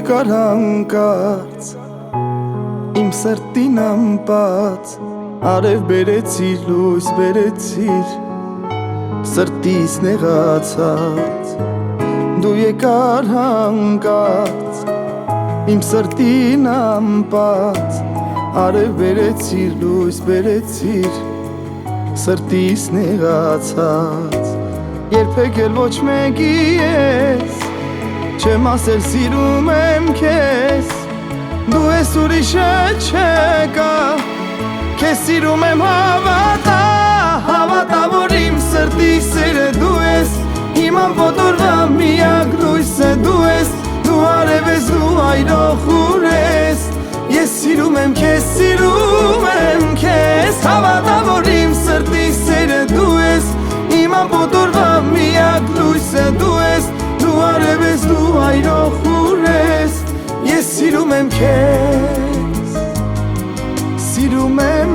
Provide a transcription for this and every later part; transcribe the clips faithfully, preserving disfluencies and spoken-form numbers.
եկար հանկարծ իմ սրտին ամպած արև բերեցիր լույս բերեցիր սրտիս նեղացած դու եկար հանկարծ իմ սրտին ամպած արև բերեցիր լույս բերեցիր սրտիս նեղացած երբեք էլ ոչ մեկի ես չեմ ասել սիրում եմ քեզ դու ես ուրիշը չկա քեզ սիրում եմ հավատա հավատա որ իմ սրտի սերը դու ես իմ ամբողջ միակ լույսը դու ես դու արև ես դու այրոխուր ես ես սիրում եմ քեզ սիրում եմ քեզ հավատա որ իմ սրտի սերը դու ես իմ ամբողջ միակ լույսը դու ես դու արև ես դու այրոխուր ես ես սիրում եմ քեզ սիրում եմ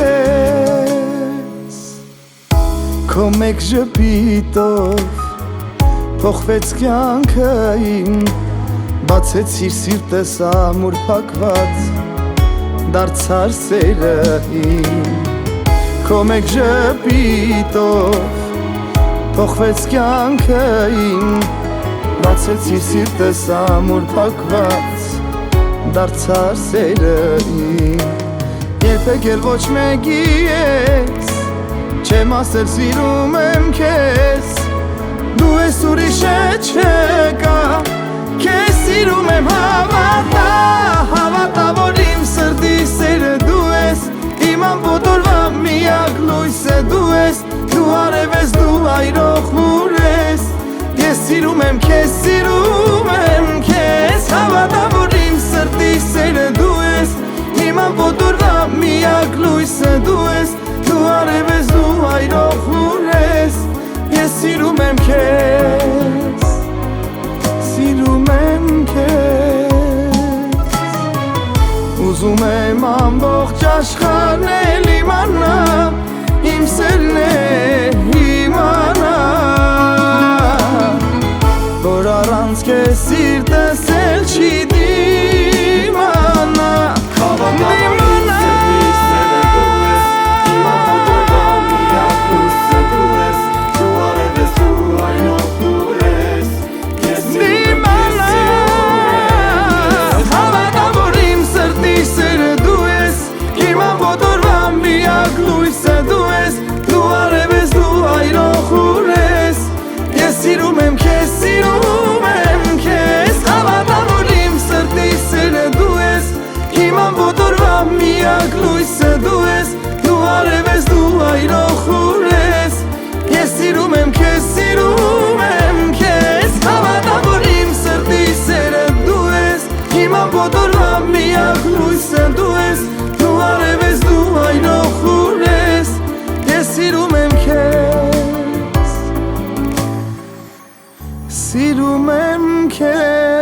քեզ քո մեկ ժպիտով փոխվեց կյանքը իմ բացեցիր սիրտս ամուր փակված դարձար սերը իմ քո մեկ ժպիտով փոխվեց կյանքը իմ բացեցիր սիրտս ամուր փակված դարձար սերը իմ երբեք էլ ոչ մեկի ես չեմ ասել սիրում եմ քեզ դու ես ուրիշը չկա քեզ սիրում եմ հավատա հավատա որ իմ սրտի սերը դու ես իմ ամբողջ միակ լույսը դու ես դու արև ես դու այրոխուր ես ես սիրում եմ քեզ սիրում եմ քեզ հավատա որ իմ սրտի սերը դու ես իմ ամբողջ միակ լույսը դու ես դու արև ես դու այրոխուր ես ես սիրում եմ քեզ սիրում եմ քեզ ուզում եմ ամբողջ աշխարհն էլ իմանա իմ սերն է իմանա որ առանց քեզ սիրտս էլ չի դիմանա դիմանա Սիրում եմ քեզ, սիրում եմ քեզ հավատա որ իմ սրտի սերը դու ես իմ ամբողջ միակ լույսը դու ես դու արև ես դու այրոխուր ես ես սիրում եմ քեզ, սիրում եմ քեզ հավատա որ իմ սրտի սերը դու ես իմ ամբողջ միակ լույսը դու ես դու արև ես դու այրոխուր ես ես սիրում եմ քեզ Սիրում եմ քեզ